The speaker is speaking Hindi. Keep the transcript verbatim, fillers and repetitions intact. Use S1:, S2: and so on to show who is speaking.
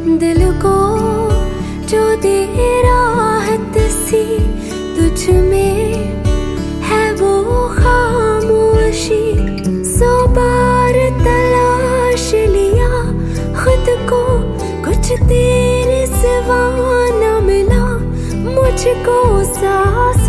S1: दिल को जो दे राहत सी तुझ में है वो खामोशी। सौ बार तलाश लिया खुद को, कुछ तेरे सिवा न मिला मुझको सांस